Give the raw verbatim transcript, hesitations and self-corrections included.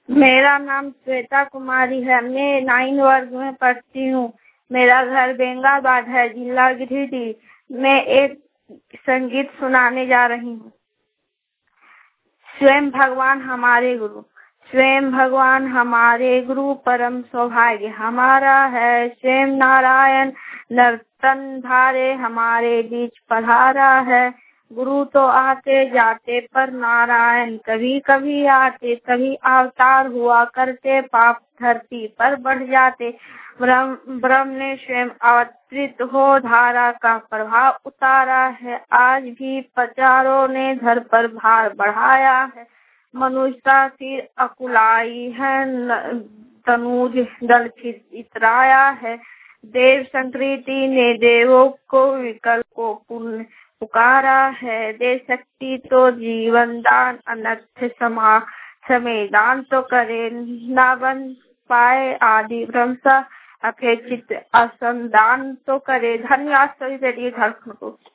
मेरा नाम श्वेता कुमारी है। मैं नाइन वर्ग में पढ़ती हूँ। मेरा घर बेंगाबाद है, जिला गिरिडीह। मैं एक संगीत सुनाने जा रही हूँ। स्वयं भगवान हमारे गुरु, स्वयं भगवान हमारे गुरु, परम सौभाग्य हमारा है। स्वयं नारायण नर्तन धारे हमारे बीच पधारा है। गुरु तो आते जाते पर नारायण कभी कभी आते, कभी अवतार हुआ करते, पाप धरती पर बढ़ जाते। ब्रह्म ब्रह्म ने स्वयं अवतरित हो धारा का प्रभाव उतारा है। आज भी पचारों ने धर पर भार बढ़ाया है। मनुष्य सिर अकुलाई है, तनुज दल फिर इतराया है। देव संकृति ने देवों को विकल्प को पुण्य पुकारा है। दे शक्ति तो जीवन दान, अनर्थ समा समय दान तो करे ना बन पाए आदि ब्रह्म अपेक्षित असंदान तो करे। धन्यवाद सभी रेडियो झारखंड को।